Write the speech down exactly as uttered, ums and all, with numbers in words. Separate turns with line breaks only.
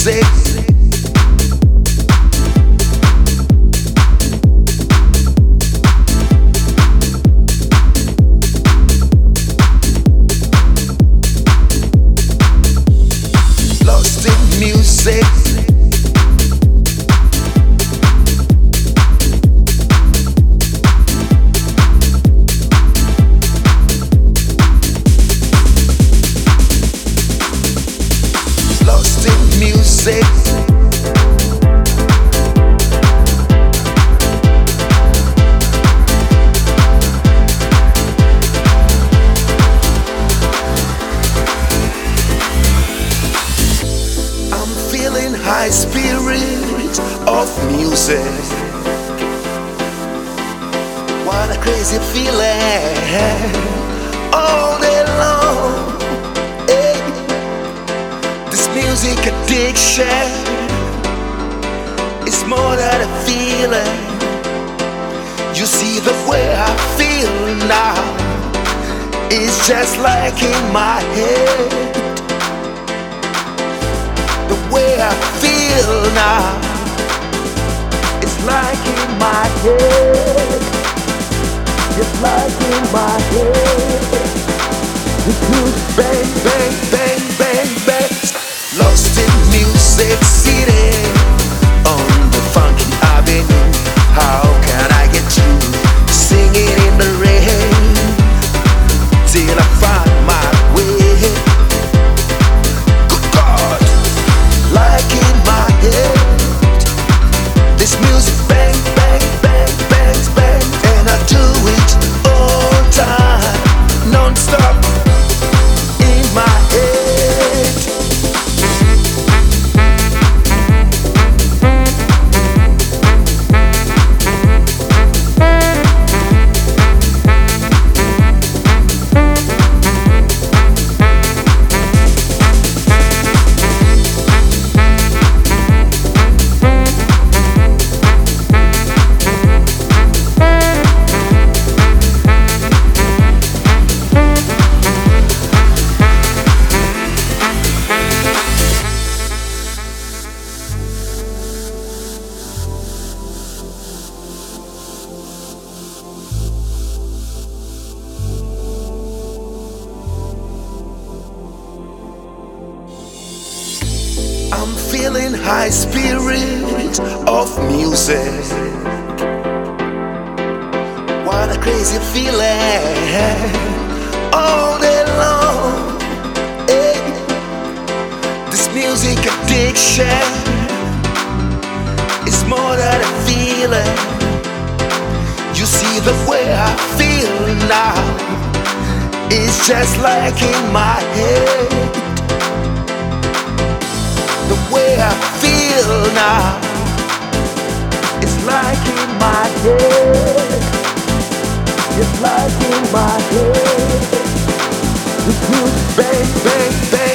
music. Lost in music. Lost in music. I'm feeling high spirit of music. What a crazy feeling all day long. Hey. This music addiction is more than a feeling. You see the way I feel now, it's just like in my head. The way I feel now, it's like in my head. It's like in my head. The truth, bang, bang, bang, bang, bang. Lost in music city, on the funky avenue. How can I get you singing in the rain till I find my way? Good God, like in my head, this music bang, bang, bang, bang, bang, and I do it all time, non-stop in my head. I'm feeling high spirit of music. What a crazy feeling all day long. Hey. This music addiction is more than a feeling. You see the way I feel now, it's just like in my head. The way I feel now, it's like in my head. It's like in my head. The truth, bang, bang, bang.